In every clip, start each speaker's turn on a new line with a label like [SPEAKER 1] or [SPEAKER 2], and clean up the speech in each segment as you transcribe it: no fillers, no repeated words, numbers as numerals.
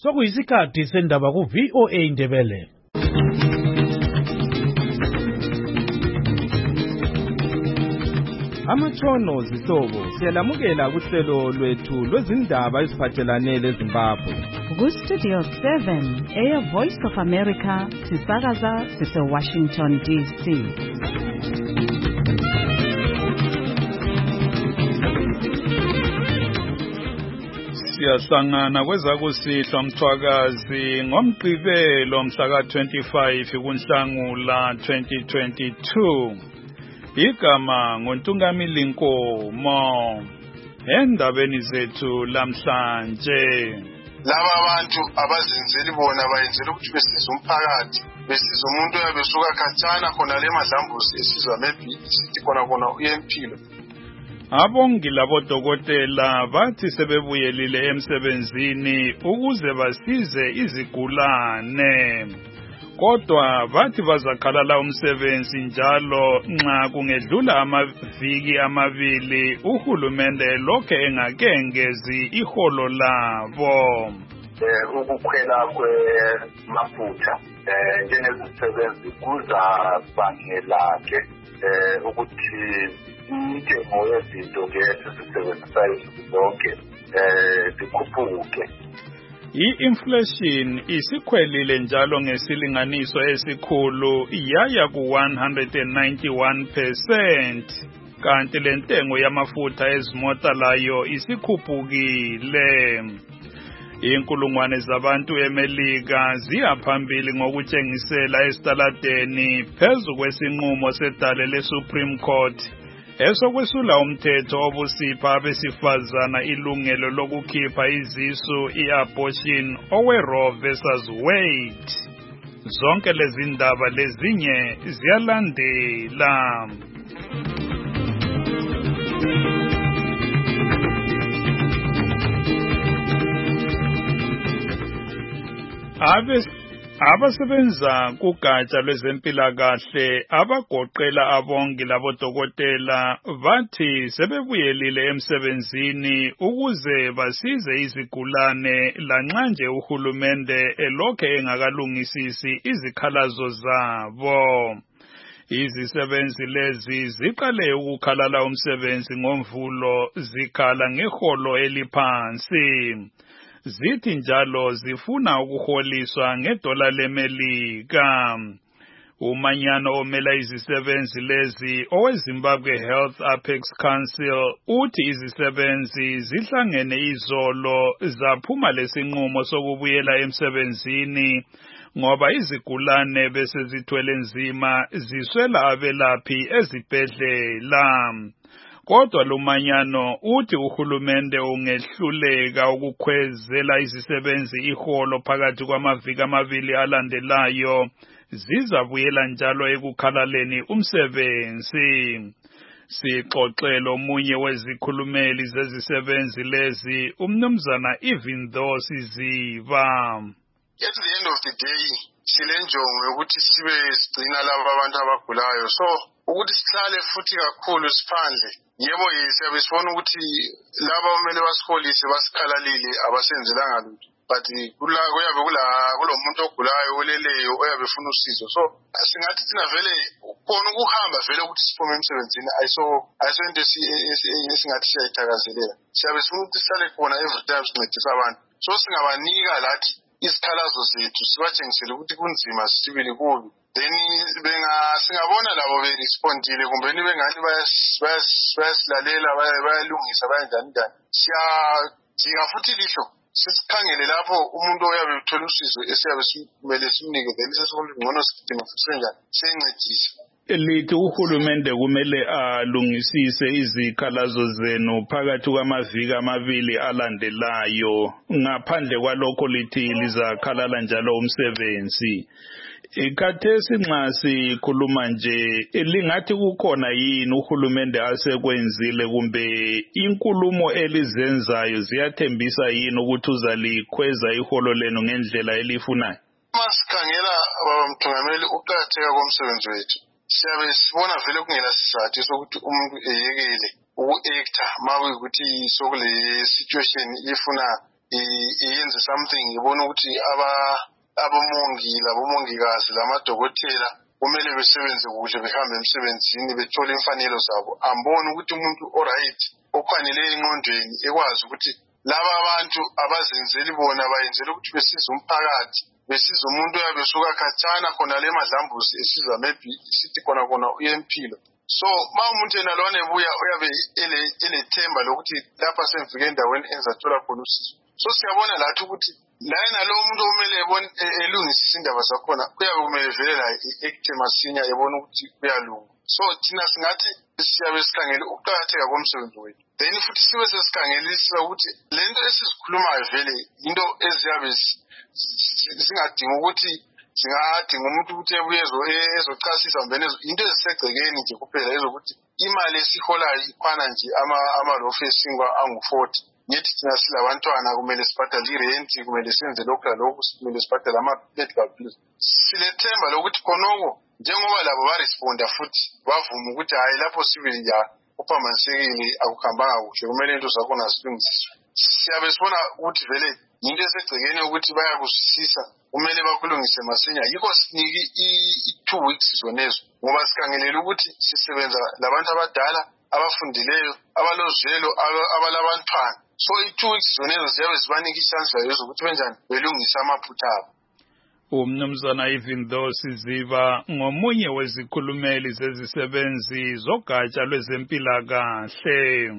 [SPEAKER 1] Sokuyisikhathi sendaba ku-VOA Indebele.
[SPEAKER 2] Amatshono zihlobo siyalamukela kuhlelo lwethu lwezindaba eziphathelane leZimbabwe.
[SPEAKER 3] Ku-Studio 7 Air Voice of America sisakaza sise-Washington DC.
[SPEAKER 4] Siyahlangana kwezakusihlwa mthwakazi ngomgqibelo mhla ka-25 kuNhlangula 2022. Igama nguNtungamili Nkomo. Endabeni zethu lamhlanje,
[SPEAKER 5] laba abantu abazenzeli bona bayenzela ukuthi besize umphakathi, besize umuntu oyabesuka khatshana khona le madlambuzi esizwa maybe sithi khona uyempilo.
[SPEAKER 4] Abongi labodokotela bathi sebebuyelile emsebenzini ukuze basize izigulane. Kodwa bathi bazakhalala umsebenzi njalo nxa kungedlula amaviki amabili uhulumende lokhe engakengezi iholo labo.
[SPEAKER 6] Ukukhwela kwemafutha njengezisebenzi kuzabangela-ke ukuthi intengo yezinto ke esizisebenzisayo zonke zikhuphuke.
[SPEAKER 4] I-inflation isikhwelile njalo ngesilinganiso esikhulu yaya ku-191%, kanti lentengo yamafutha ezimota layo isikhuphukile. Inkulungwane zabantu eMelika ziyaphambili ngokutshengisela esitaladeni phezu kwesinqumo sedale le-Supreme Court esokwesula umthetho obusipha abesifazana ilungelo lokukhipha izisu i-abortion owe-Roe versus Wade. Zonke lezi ndaba lezinye ziyalandela. Abasebenza kugatsha lwezempilakahle abagoqela abongi labodokotela bathi sebebuyelile emsebenzini ukuze basize izigulane lanxa nje uhulumende elokhe engakalungisisi izikhalazo zabo. Izisebenzi lezi ziqale ukukhalala umsebenzi ngoMvulo zikhala ngeholo eliphansi. Zithi njalo zifuna ukuholiswa ngedola leMelika. Umanyano omela izisebenzi lezi oweZimbabwe Health Apex Council uthi izisebenzi zihlangene izolo zaphuma lesinqumo sokubuyela emsebenzini ngoba izigulane bese zithwele nzima ziswela abelaphi ezibhedlela. Kodwa lumanyano uthi uhulumende ungehluleka ukukhwezela izisebenzi iholo phakathi kwamaviki amabili alandelayo, zizabuyela njalo ekukhalaleni umsebenzi. Sixoxele omunye wezikhulumeli zezisebenzi lezi, umnumzana Ivindo Siziba.
[SPEAKER 5] At the end of the day, silenjongo yokuthi sibe sigcina laba abantu abagulayo. So, ukuthi sihlale futhi kakhulu siphandle. Yebo siyabe sibona ukuthi laba kumele basiholise basikhalalile abasenzelanga lutho. But kuyabe kulomuntu ogulayo oleleyo oyabe ufuna usizo. So, singathi thina vele khona ukuhamba vele ukuthi siphume emsebenzini ayiso into esingathi siyayithakazelela. Siyabe sifuna ukuthi sihlale khona every time sincedisa abantu. So singabanika lathi isikhalazo zethu sibatshengisele ukuthi kunzima sibili kubi. Then singabona labo berespondile kumbe bengani bayasilalela bayalungisa bayenjani njani. Siyadinga futhi lihlo sisikhangele lapho umuntu oyabe uthola usizo esiyabe simele simnike then sesibona ngcono sidinga futhi senjani sencedisa.
[SPEAKER 4] Lithi uhulumende kumele alungisise izikhalazo zenu phakathi kwamaviki amabili alandelayo. Ngaphandle kwalokho lithi lizakhalala njalo umsebenzi. Ikhathesi nxa sikhuluma nje lingathi kukhona yini uhulumende asekwenzile kumbe inkulumo elizenzayo ziyathembisa yini ukuthi uzalikhweza iholo lenu ngendlela elifunayo?
[SPEAKER 5] Masikhangela Mthungameli ukuqakatheka komsebenzi wethu. Siyabe sibona vele kungela sizathu sokuthi umuntu eyekele uku-actor uma kuyikuthi sokule situation ifuna iyenze something ibona ukuthi abomongi labomongikazi lamadokotela kumele besebenze kuhle behambe emsebenzini bethole imfanelo zabo ambone ukuthi umuntu oright okwanele engqondweni ekwazi ukuthi laba abantu abazenzeli bona bayenzela ukuthi besize umphakathi besize umuntu oyabesuka khatshana khona le madlambuzi esiza maybe sithi khona uyempilo so ma umuntu enalwane ebuya uyabe elethemba lokuthi lapha semfike endaweni enzathola khona usizo so siyabona lathi ukuthi la lo muntu omele elungisisa indaba zakhona kuyabe kumele vele la ekuthe masinya ebona ukuthi kuyalunga so thina singathi siyabe sikhangele ukuqakatheka komsebenzi wethu then futhi sibe sesikhangelisisa ukuthi lento esizikhulumayo vele into eziyabe zingadinga ukuthi singadinga umuntu ukuthi ebuye ezochasisa mbene into ezisegcekeni nje kuphela ezokuthi imali esiholayo ikhwana nje amalofu esingwa angu-40 ngithi thina silabantwana kumele sibhadale irent kumele senze lokhu lalokhu kumele sibhadale ama-medical bills silethemba lokuthi khonoko njengoba labo baresponda futhi bavuma ukuthi hayi lapho sibili ya kuphamanisekile akuhambanga kuhle kumele into zakhona zilungisiswe siyabe sibona ukuthi vele into esegcekeni ukuthi bayakusisisa kumele bakulungise masinya yikho siniki i-2 weeks zonezo ngoba sikhangelela ukuthi sisebenza labantu abadala abafundileyo abalozwelo abalabantwana so i-2 weeks zonezo ziyabe zibanika ichance layo zokuthi benjani belungise amaphutha abo.
[SPEAKER 4] Umnumzana Ivindo Siziba ngomunye wezikhulumeli zezisebenzi zogatsha lwezempilakahle.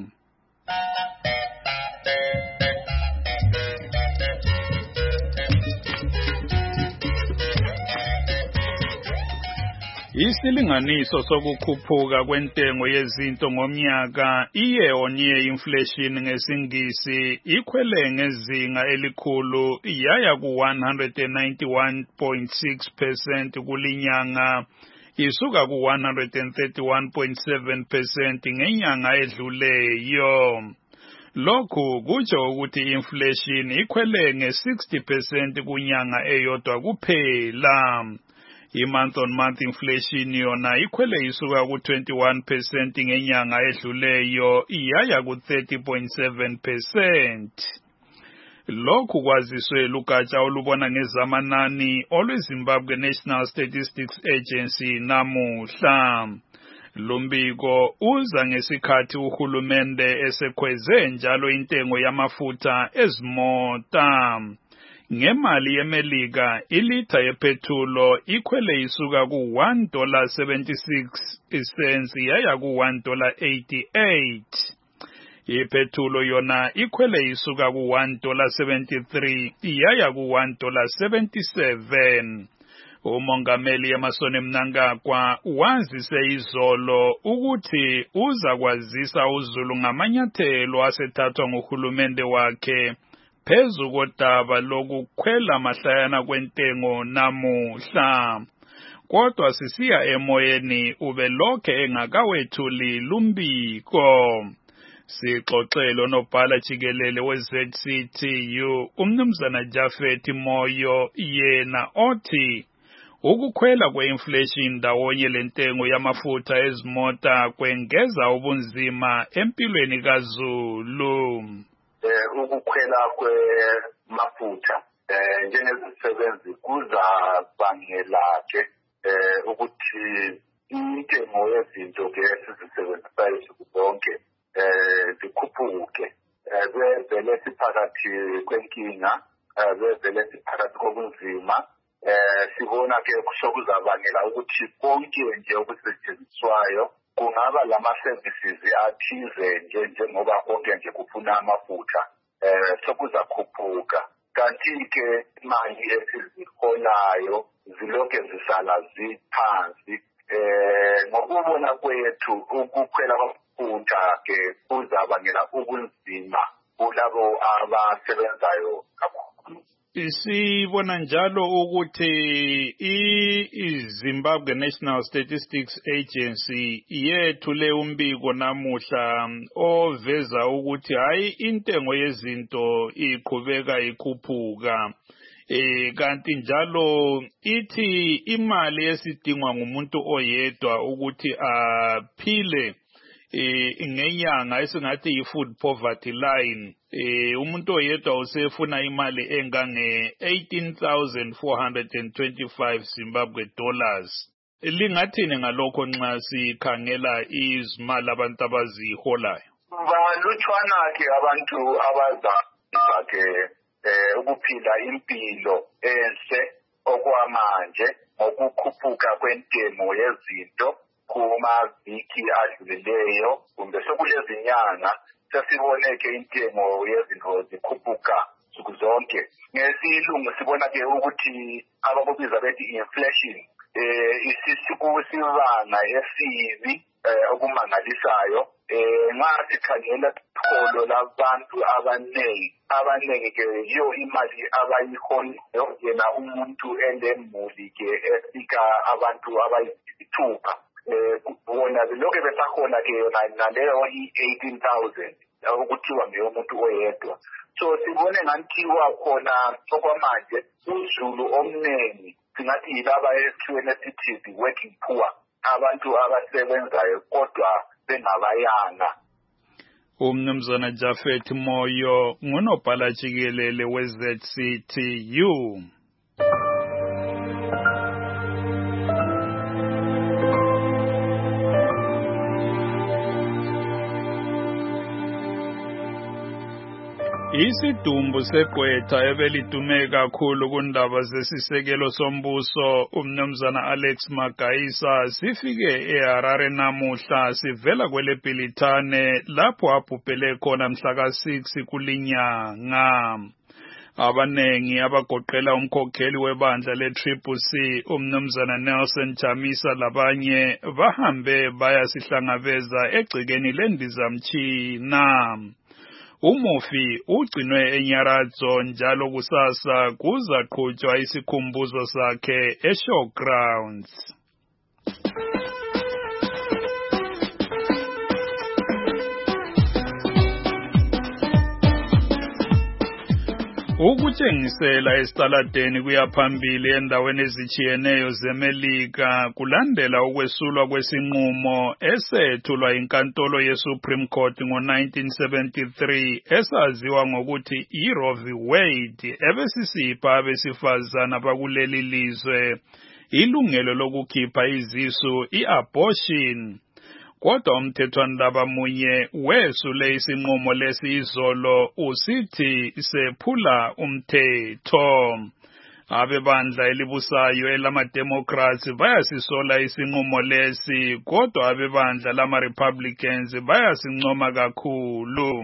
[SPEAKER 4] Isilinganiso sokukhuphuka kwentengo yezinto ngomnyaka iye-on-year inflation ngesingisi ikhwele ngezinga elikhulu yaya ku-191.6% kulinyanga isuka ku-131.7% ngenyanga edluleyo. Lokhu kutsho ukuthi inflation ikhwele nge-60% kunyanga eyodwa kuphela. I-month-on-month inflation yona ikhwele isuka ku-21% ngenyanga edluleyo iyaya ku-30.7%. Lokhu kwaziswe lugatsha olubona ngezamanani olweZimbabwe National Statistics Agency namuhla. Lumbiko uza ngesikhathi uhulumende esekhweze njalo intengo yamafutha ezimota. Ngemali yemelika ilitha yepethulo ikhwele isuka ku$1.76 yaya ku$1.88. Ipethulo yona ikhwele isuka ku$1.73 yaya ku$1.77. Umongameli Emmerson Mnangagwa wazise izolo ukuthi uza kwazisa uZulu ngamanyathelo asethathwa nguhulumende wakhe phezu kodaba lokukhwela mahlayana kwentengo namuhla. Kodwa sisiya emoyeni ubelokhe engakawethuli lumbiko. Sixoxelo nobhala jikelele we-ZCTU umnumzana Jafet Moyo yena othi ukukhwela kwe-inflation ndawonye lentengo yamafutha ezimota kwengeza ubunzima empilweni kaZulu.
[SPEAKER 6] Ukukhwela kwemafutha njengezisebenzi kuzabangela-ke ukuthi intengo yezinto-ke esizisebenzisayo nsuku zonke zikhuphuke. Bevele siphakathi kwenkinga, bevele siphakathi kobunzima. Sibona-ke sokuzabangela ukuthi konke nje okusetshenziswayo kungaba lama-services athize njengoba konke nje kufuna amafutha sokuzakhuphuka. Kanti-ke imali esiziholayo zilokhe zisala ziphansi. Ngokubona kwethu ukukhwela kwamafutha-ke kuzabangela ubunzima kulabo abasebenzayo kakhulu.
[SPEAKER 4] Sibona njalo ukuthi i-Zimbabwe National Statistics Agency yethule umbiko namuhla oveza ukuthi hayi intengo yezinto iqhubeka ikhuphuka. Kanti njalo ithi imali esidingwa ngumuntu oyedwa ukuthi aphile ngenyanga esingathi i-food poverty line umuntu oyedwa usefuna imali engange 18,425 Zimbabwe dollars. Lingathini ngalokho nxa sikhangela izimali abantu abaziholayo?
[SPEAKER 6] Balutshwana ke abantu abazake ukuphila impilo enhle okwamanje ngokukhuphuka kwentengo yezinto kumaviki adlulileyo kumbe sekulezinyanga sesibone ke intengo yezinto zikhuphuka nsuku zonke. Ngesilungu sibona ke ukuthi abakubiza bethi inflation isisibanga esibi okumangalisayo. Nxa sikhangela ikholo labantu abanengi ke yiyo imali abayiholayo yena umuntu elemuli ke efika abantu abayisithupha. Bona lokho besakhona ke yona naleyo i-18,000 okuthiwa ngeyomuntu oyedwa. So sibone ngathi wakhona okwamanje uzulu omningi singathi yilaba esithiweni esithi the working poor, abantu abasebenzayo kodwa bengabayanga.
[SPEAKER 4] Umnumzana Japhet Moyo ngunobhala jikelele we-ZCTU. Isidumbu segqwetha ebelidume kakhulu kundaba zesisekelo sombuso umnumzana Alex Magayisa sifike eHarare namuhla sivela kweleBhilitane lapho abhubhele khona mhla ka-6 kulinyanga. Abanengi abagoqela umkhokheli webandla le-CCC umnumzana Nelson Chamisa labanye bahambe bayasihlangabeza egcekeni lendizamtshina. Umufi ugcinwe eNyaratho njalo kusasa kuzaqhutshwa isikhumbuzo sakhe eShowgrounds. Ukutshengisela esitaladeni kuyaphambili endaweni ezitshiyeneyo zeMelika kulandela ukwesulwa kwesinqumo esethulwa inkantolo yeSupreme Court ngo-1973 esaziwa ngokuthi iRoe v. Wade ebesisipha abesifazana bakuleli lizwe ilungelo lokukhipha izisu i-abortion. Kodwa umthethwandaba munye wesule isinqumo lesi izolo usithi sephula umthetho. Abebandla elibusayo elama-Democrats bayasisola isinqumo lesi kodwa abebandla lama-Republicans bayasincoma kakhulu.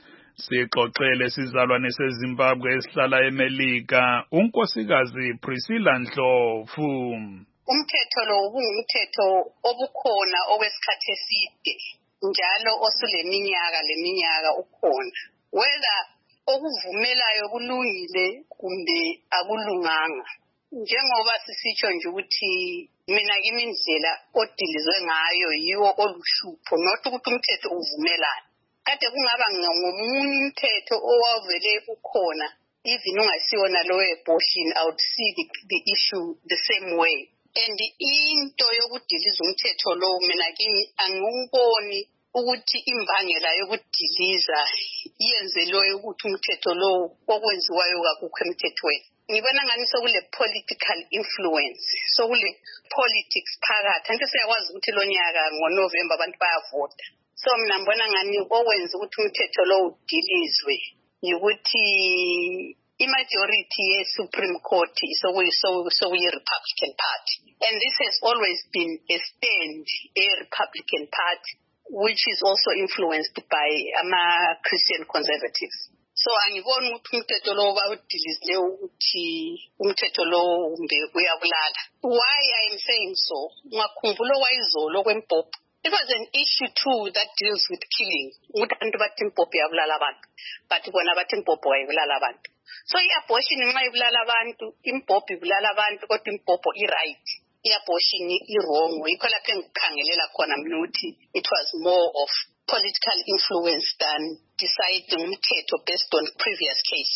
[SPEAKER 4] Sixoxele sizalwane seZimbabwe esihlala eMelika unkosikazi Priscilla Ndlovu.
[SPEAKER 7] Umthetho lo ubungumthetho obukhona okwesikhathi eside njalo osuleminyaka ukhona. Whether okuvumelayo kulungile kumbe akulunganga. Njengoba sisitsho nje ukuthi mina kimi indlela odilizwe ngayo yiwo oluhlupho not ukuthi umthetho uvumelana. Kade kungaba ngomunye umthetho owavele ukhona even ungasiwona lo abortion I would see the issue the same way. And into yokudiliza umthetho lo mina kimi angikuboni ukuthi imbangela yokudiliza iyenzelwe ukuthi umthetho lo okwenziwayo kakukho emthethweni. Ngibona ngani sokule political influence, sokule politics phakathi. Anti siyakwazi ukuthi lo nyaka ngoNovember abantu bayavota. So mina ngibona ngani okwenza ukuthi umthetho lo udilizwe ukuthi i-majority ye-Supreme Court Republican Party. And this has always been a stand, a Republican Party, which is also influenced by Christian conservatives. So angiboni ukuthi umthetho lo bawudilizile ukuthi umthetho lo uyabulala. Why I am saying so? Ngakhumbula wayizolo kwempopho. It was an issue too that deals with killing. Ukuthi abantu bathi impopho yabulala abantu. But bona bathi impopho ayibulala abantu. So i-abortion nxa ibulala abantu, impopho ibulala abantu kodwa impopho i-right. I-abortion i-wrong. Yikho lapho engikukhangelela khona mina ukuthi it was more of political influence than deciding umthetho based on previous cases.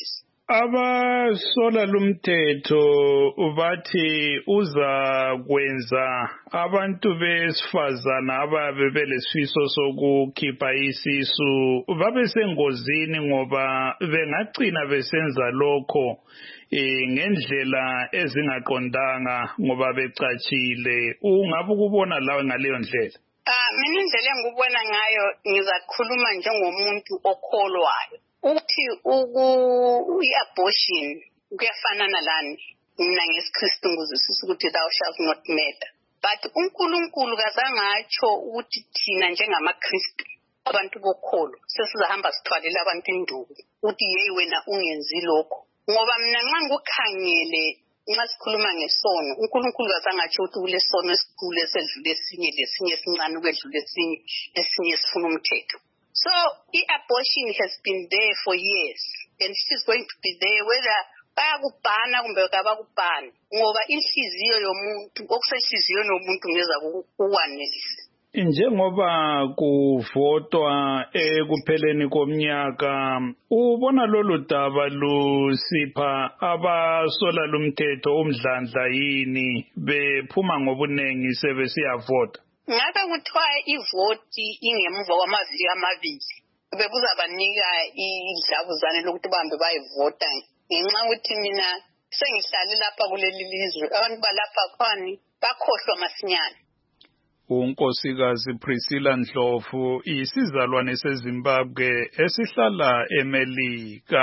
[SPEAKER 4] Abasola lumthetho bathi uzakwenza abantu besifazana ababe belesifiso sokukhipha isisu babe sengozini ngoba bengagcina besenza lokho ngendlela ezingaqondanga ngoba becatshile. Ungabe ukubona lawe ngaleyo ndlela?
[SPEAKER 7] Mina indlela engikubona ngayo ngizakhuluma njengomuntu okholwayo ukuthi i-abortion kuyafana nalani. Mina ngesiKristu ngizwisisa ukuthi thou shalt not murder, but uNkulunkulu kazangatsho ukuthi thina njengamaKristu abantu bokholo sesizahamba sithwalele abantu induku ukuthi yeyi wena ungenzi lokho, ngoba mina nxa ngikukhangele nxa sikhuluma ngesono uNkulunkulu kazangatsho ukuthi kulesono esikhulu esedlule esinye lesinye esincane ukwedlula esinye sifuna umthetho. So i-abortion has been there for years and she's going to be there whether bayakubhana kumbe kabakubhani, ngoba inhliziyo yomuntu okusenhliziyweni yomuntu ngeza ukwanelisa.
[SPEAKER 4] Njengoba kuvotwa ekupheleni komnyaka, ubona lolu daba lusipha abasola lumthetho umdlandla yini bephuma ngobunengi sebesiyavota?
[SPEAKER 7] Ngabe kuthiwa ivoti ingemva kwamaviki amabili bekuzabanika idlabuzane lokuthi bahambe bayivota, ngenxa ukuthi mina sengihlale lapha kuleli lizwe abantu balapha khani bakhohlwa masinyane.
[SPEAKER 4] uNkosikazi Priscilla Ndlovu isizalwane seZimbabwe esihlala eMelika.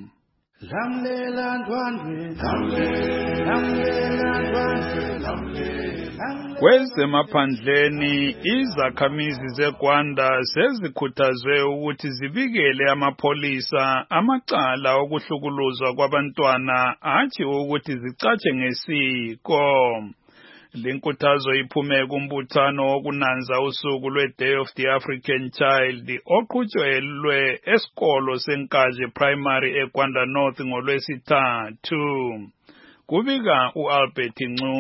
[SPEAKER 4] Kwezemaphandleni izakhamizi zeGwanda sezikhuthazwe ukuthi zibikele amapholisa amacala okuhlukuluzwa kwabantwana athi ukuthi zicatshe ngesiko. Linkuthazo iphume kumbuthano wokunanza usuku lwe-Day of the African Child oqhutshelwe esikolo seNkaje Primary eGwanda North ngolwesithathu. Kubika uAlbert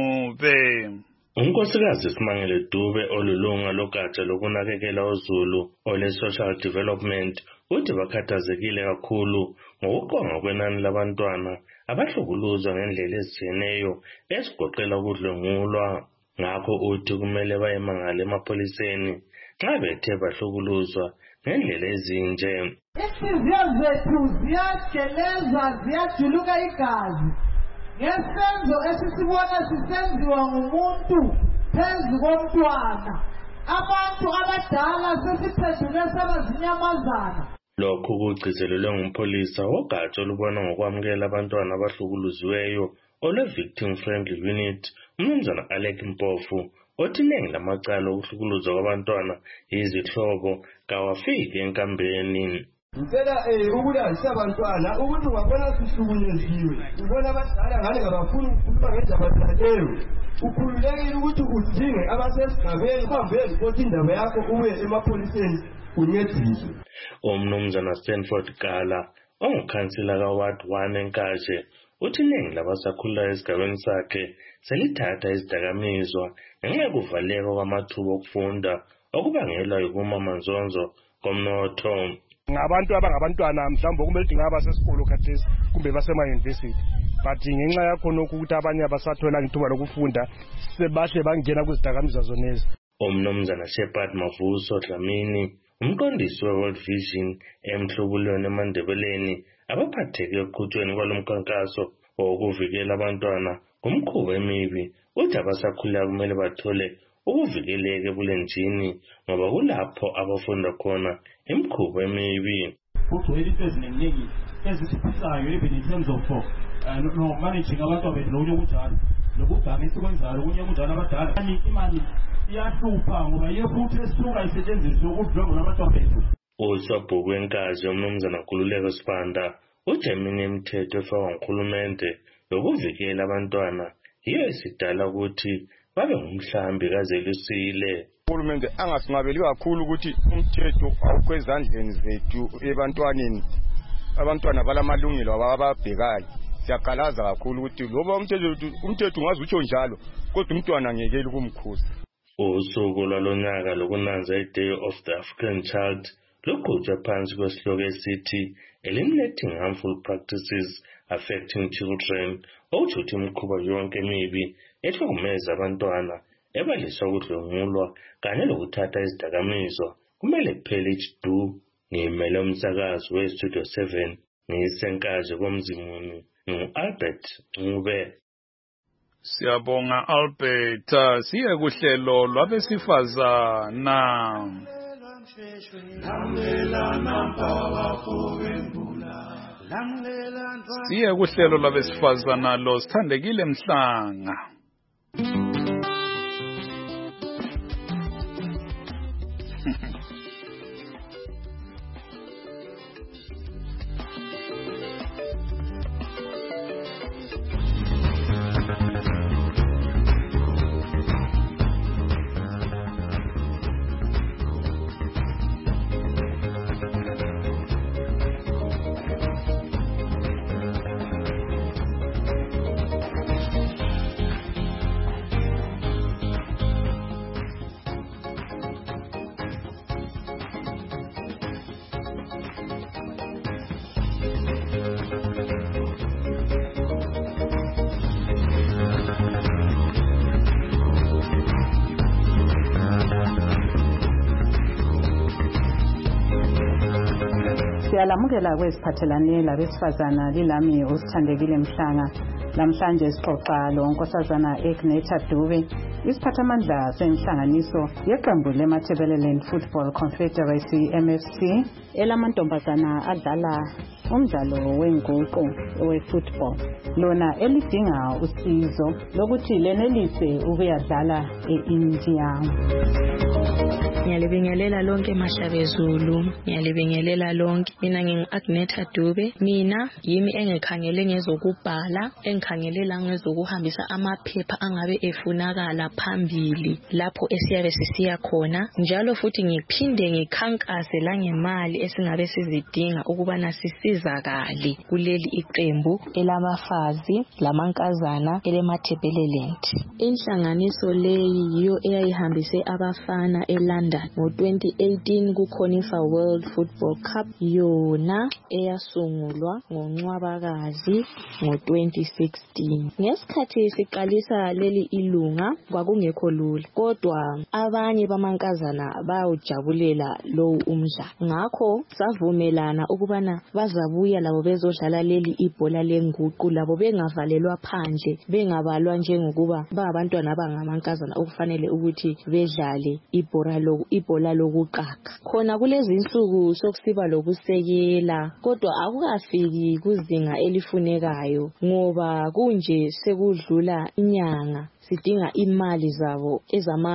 [SPEAKER 4] Ncube.
[SPEAKER 8] uNkosikazi Simangele Dube olulunga logatsha lokunakekela uZulu ole social development uthi bakhathazekile kakhulu ngokuqonga kwenani labantwana abahlukuluzwa ngendlela ezitshiyeneyo esigoqela ukudlwengulwa. Ngakho uthi kumele bayemangala emapholiseni xa bethe bahlukuluzwa ngendlela ezinje.
[SPEAKER 9] Inhliziyo zethu ziyageleza ziyajuluka igazi ngesenzo esisibona sisenziwa ngumuntu phezu komntwana. Abantu abadala sesiphenduke sabazinyamazana.
[SPEAKER 8] Lokhu kugcizelelwe ngumpholisa wogatsha olubona ngokwamukela abantwana abahlukuluziweyo ole-Victim Friendly Unit, uMnumzana Alec Mpofu, othi iningi lamacala okuhlukuluzwa kwabantwana yizihlobo kawafiki enkambeni.
[SPEAKER 10] Ngicela ukuthi asabantwana ukuthi ungabona sihlukunyeziwe ubona abadala ngane ngabafuni ukukhuluma ngendaba leyo, ukhululekile ukuthi udinge abasesigabeni kwavele ukuthi indaba yakho uye emapholiseni uncediswe.
[SPEAKER 8] uMnumzana Stanford Gala ongukhansila kaWard 1 eNkaje uthi iningi labasakhulayo esigabeni sakhe selithatha izidakamizwa ngenxa yokuvaleka kwamathuba okufunda okubangelwa yikumamanzonzo komnotho.
[SPEAKER 11] Ngabantu abangabantwana mhlawumbe kumele ukuthi ngaba sesikolo khathesi kumbe basema-university, but ngenxa yakhona ukuthi abanye abasathola ithuba lokufunda sebahle bangena kwizidakamizwa zonezi.
[SPEAKER 8] uMnumzana Shepard Mavuso Dlamini umqondisi we-World Vision emhlubulweni eMandebeleni abaphatheke ekuqhutshweni kwalomkhankaso wokuvikela abantwana kumkhuba emibi uthi abasakhulayo kumele bathole ukuvikeleka ebulenjini ngoba kulapho abafunda khona imikhuba emibi.
[SPEAKER 12] Kugcwele into eziningi ezisiphisayo even in terms of no managing abantu bethu lokunye kunjalo lokuganga esikwenzayo kunye kunjalo abadala imali iyahlupha ngoba yefuthi esuka isetshenziswe ukudlwengula abantu bethu.
[SPEAKER 8] uSwabhuku eNkaje uMnumzana Nkululeko Sibanda ujemini imithetho efakwa nguhulumende yokuvikela abantwana yiyo esidala ukuthi babe ngumhlambi kazelusile.
[SPEAKER 11] Uhulumende angasingabeli kakhulu ukuthi umthetho awukho ezandleni zethu ebantwaneni. Abantwana balamalungelo abababhekayo. Siyaqalaza kakhulu ukuthi loba umthetho ungaze utsho njalo kodwa umntwana angekeli ukumkhuza.
[SPEAKER 8] Usuku lwalonyaka lokunanza i-Day of the African Child luqhutshwa phansi kwesihloko esithi Eliminating Harmful Practices Affecting Children, okuthi ukuthi imikhuba yonke emibi ehlukumeza abantwana ebaliswa ukudlwengulwa kanye lokuthatha izidakamizwa kumele kuphele ijidu. Ngimele umsakazo weStudio 7 ngiyisenkazi komzimuni ngu-Albert Ncube.
[SPEAKER 4] Siyabonga Albert. Siye kuhlelo lwabesifazana. Siye kuhlelo lwabesifazana lo Sithandekile Mhlanga.
[SPEAKER 3] Siyalamukela kweziphathelane labesifazana lilami uSithandekile Mhlanga. Namhlanje sixoxa lo Nkosazana Egneta Dube, isiphathamandla senhlanganiso yeqembu leMatabeleland Football Confederacy MFC elamantombazana adlala umdlalo wenguqu we-football, lona elidinga usizo lokuthi lenelise ukuyadlala e-India.
[SPEAKER 13] Ngiyalibingelela lonke Mashabezulu, ngiyalibingelela lonke. Mina ngingu-Agneta Dube. Mina yimi engikhangele ngezokubhala, engikhangelela ngezokuhambisa amaphepha angabe efunakala phambili lapho esiyabe sisiya khona. Njalo futhi ngiphinde ngikhankase la ngemali esingabe sizidinga ukubana sisizakale kuleli iqembu elabafazi lamankazana eleMatabeleland. Inhlanganiso leyi yiyo eyayihambise abafana eLondon ngo-2018 kuConifa World Football Cup, yona eyasungulwa ngoNcwabakazi ngo-2016. Ngesikhathi siqalisa leli ilunga kwakungekho lula, kodwa abanye bamankazana bayawujabulela lowu umdlalo. Ngakho savumelana ukubana bazabuya labo bezodlala leli ibhola lenguqu, labo bengavalelwa phandle, bengabalwa njengokuba abantwana abangamankazana okufanele ukuthi bedlale ibhola lokuqaka. Khona kulezi insuku sokusiba lokusekela, kodwa akukafiki kuzinga elifunekayo ngoba kunje sekudlula inyanga sidinga imali zabo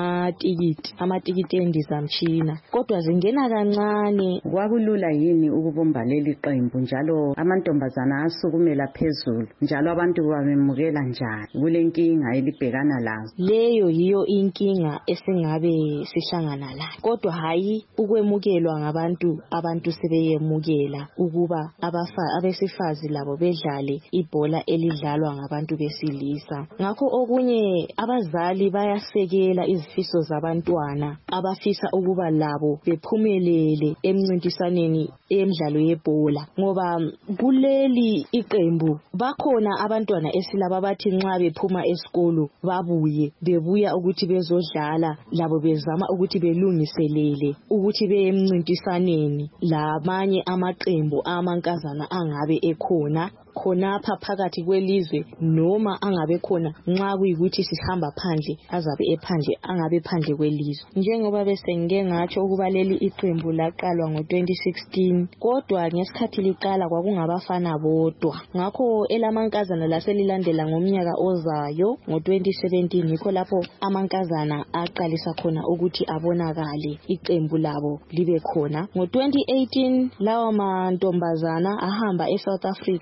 [SPEAKER 13] amatikiti endizamtshina, kodwa zingena kancane.
[SPEAKER 3] Kwakulula yini ukubomba leli qembu njalo amantombazana asukumela phezulu, njalo abantu bamemukela njani kule nkinga elibhekana lazo?
[SPEAKER 13] Leyo yiyo inkinga esingabe sihlangana layo, kodwa hayi ukwemukelwa ngabantu. Abantu sebeyemukela ukuba abesifazi labo bedlale ibhola elidlalwa ngabantu besilisa. Ngakho okunye abazali bayasekela izifiso zabantwana abafisa ukuba labo bephumelele emncintiswaneni emidlalo yebhola, ngoba kuleli iqembu bakhona abantwana esilaba bathi nxa bephuma esikolo bebuya ukuthi bezodlala labo, bezama ukuthi belungiselele ukuthi beye emncintiswaneni lamanye amaqembu amankazana angabe ekhona khonapha phakathi kwelizwe, noma angabe khona nxa kuyikuthi sihamba phandle angabe phandle kwelizwe. Njengoba bese ngike ngatsho ukuba leli iqembu laqalwa ngo-2016, kodwa ngesikhathi liqala kwakungabafana bodwa. Ngakho elamankazana laselilandela ngomnyaka ozayo ngo-2017, yikho lapho amankazana aqalisa khona ukuthi abonakale, iqembu labo libe khona. Ngo-2018 lawa mantombazana ahamba eSouth Africa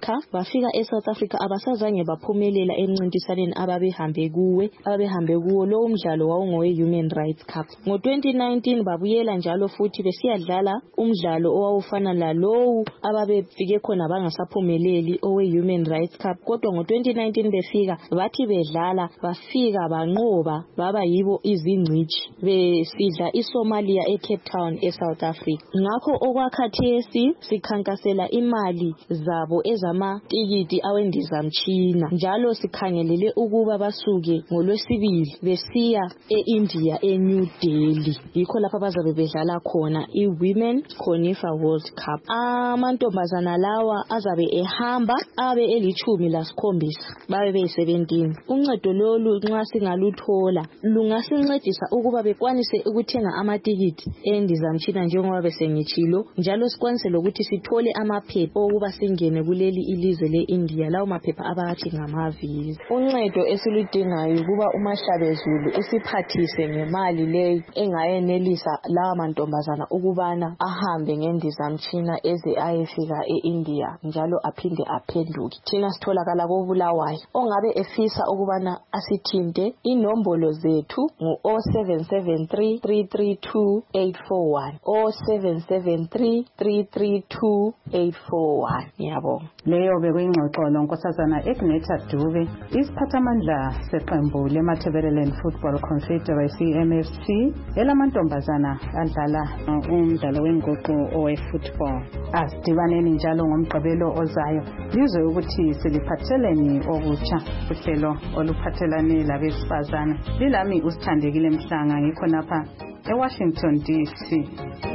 [SPEAKER 13] bafika eSouth Africa abasazange baphumelela emncintiswaneni ababehambe kuwo lo umdlalo wawungowe Human Rights Cup. Ngo-2019 babuyela njalo futhi besiyadlala umdlalo owawufana lalowu ababefike khona bangasaphumeleli owe Human Rights Cup, kodwa ngo-2019 befika bathi bedlala bafika banqoba baba yibo izingcitshi besidla iSomalia eCape Town eSouth Africa. Ngakho okwakhathesi sikhankasela imali zabo ezamatikiti awendizamtshina njalo sikhangelele ukuba basuke ngoLwesibili besiya eIndia eNew Delhi, yikho lapha bazabe bedlala khona iWomen Conifer World Cup. Amantombazana lawa azabe ehamba abe eli-17 babe beyi-17. Uncedo lolu nxa singaluthola lungasincedisa ukuba bekwanise ukuthenga amatikiti endizamtshina njengoba besengitshilo, njalo sikwanise lokuthi sithole amaphepha okuba singene kuleli ilizwe leIndia, lawo maphepha abathi ngamavisa. Uncedo esiludingayo ukuba uMahlabezulu isiphathise ngemali leyi engayenelisa lawa mantombazana ukubana ahambe ngendizamtshina eze ayefika eIndia njalo aphinde aphenduke. Thina sitholakala koBulawayo. Ongabe efisa ukubana asithinte, inombolo zethu ngu-0773 332 841 0773 332 841. Ngiyabonga.
[SPEAKER 3] Leyo bekuyingxoxo lonkosazana Igneta Dube, isiphathamandla seqembu leMatabeleland Football Confederacy MFC elamantombazana adlala umdlalo wenguqu owe-football. Asidibaneni njalo ngomgqibelo ozayo lizwe ukuthi siliphatheleni okutsha uhlelo oluphathelane labesifazana. Lilami uSithandekile Mhlanga, ngikho lapha eWashington DC.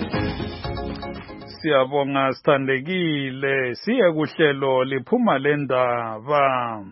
[SPEAKER 4] Siyabonga Sithandekile. Siye kuhlelo liphuma lendaba.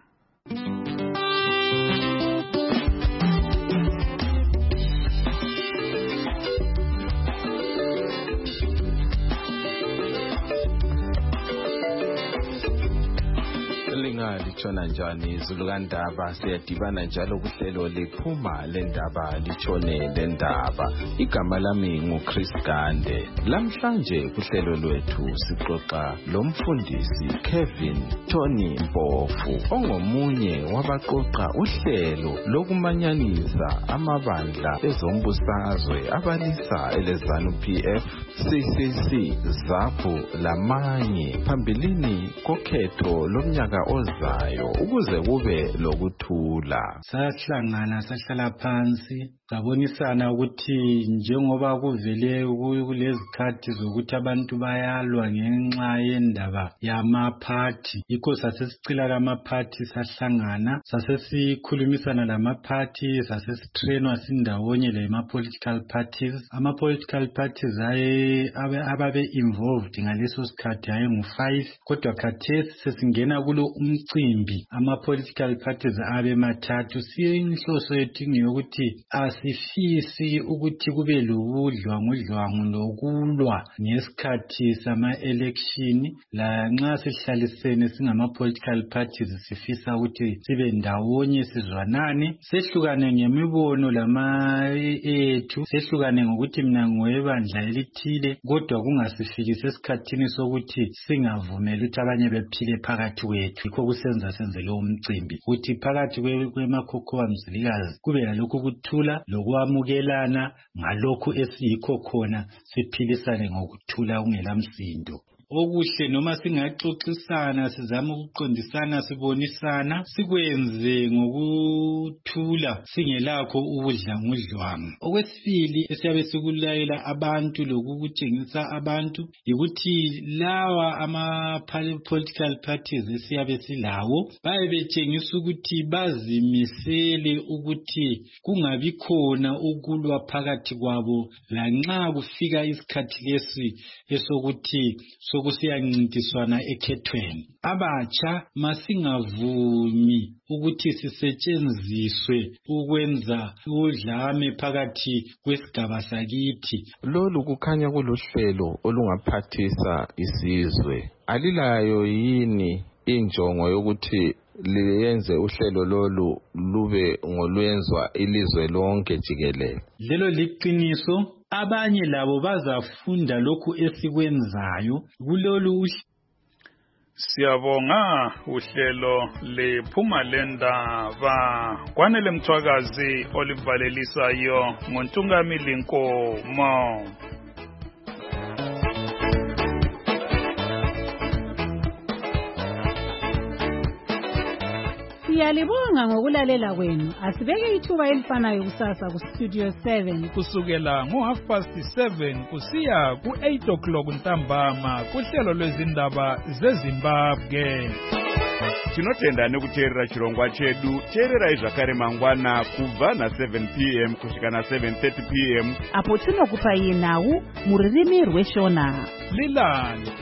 [SPEAKER 14] Litshona njani izulu kandaba, siyadibana njalo kuhlelo liphuma lendaba litshone lendaba. Igama lami nguChris Gande. Lamhlanje kuhlelo lwethu sixoxa lomfundisi Kevin Tony Mpofu ongomunye wabaqoqa uhlelo lokumanyanisa amabandla ezombusazwe abalisa eleZANU PF, CCC, ZAPU lamanye phambilini kokhetho lomnyaka ozayo ukuze kube lokuthula.
[SPEAKER 1] Sahlangana sahlala phansi sabonisana ukuthi njengoba kuvele kulezikhathi zokuthi abantu bayalwa ngenxa yendaba yamaphathi, yikho sasesicila lamaphathi sahlangana sasesikhulumisana lamaphathi sasesitrainwa sindawonye lema-political parties. Ama-political parties ababe involved ngaleso sikhathi ayengu-5, kodwa khathesi sesingena kulo umcimbi ama-political parties abe mathathu. Inhloso yethu ngeyokuthi asifisi ukuthi kube lobudlwangudlwangu lokulwa ngesikhathi sama-election. Lanxa sihlalisene singama-political parties sifisa ukuthi sibe ndawonye sizwanane, sehlukane ngemibono ethu, sehlukane ngokuthi mina ngoyebandla elithile, kodwa kungasifikisi esikhathini sokuthi singavumeli ukuthi abanye bephile phakathi kwethu. Yikho kusenza senze lo mcimbi ukuthi phakathi kwemakhokhowa mzilikazi kube lalokhu kuthula lokwamukelana ngalokhu esiyikho khona, siphilisane ngokuthula kungela msindo. Okuhle noma singaxoxisana sizama ukuqondisana sibonisana sikwenze ngokuthula singelakho ubudlangudlwangu. Okwesibili esiyabe sikulayela abantu lokukutshengisa abantu yikuthi lawa ama-political parties esiyabe silawo baye betshengisa ukuthi bazimisele ukuthi kungabi khona ukulwa phakathi kwabo lanxa kufika isikhathi lesi esokuthi sokusiyancintiswana ekhethweni. Abatsha masingavumi ukuthi sisetshenziswe ukwenza udlame phakathi kwesigaba sakithi.
[SPEAKER 14] Lolu kukhanya kuluhlelo olungaphathisa isizwe. Alilayo yini injongo yokuthi liyenze uhlelo lolu lube ngolwenzwa ilizwe lonke jikelele?
[SPEAKER 1] Lelo liqiniso. Abanye labo bazafunda lokhu esikwenzayo kulolu
[SPEAKER 4] Siyabonga uhlelo lephuma lendaba kwanele Mthwakazi olivalelisayo ngoNtungamili Nkomo.
[SPEAKER 15] Siyalibonga ngokulalela kwenu. Asibeke ithuba elifanayo kusasa ku Studio 7
[SPEAKER 12] kusukela ngo7:30 kusiya ku8 ntambama kuhlelo lwezindaba zeZimbabwe.
[SPEAKER 16] Tinotenda nekuteerera chirongwa chedu. Teererai zvakare mangwana kubva na7 p.m. kusvika na7:30 p.m.
[SPEAKER 15] apo tinokupai nhau muririmi rweshona.
[SPEAKER 12] Lilani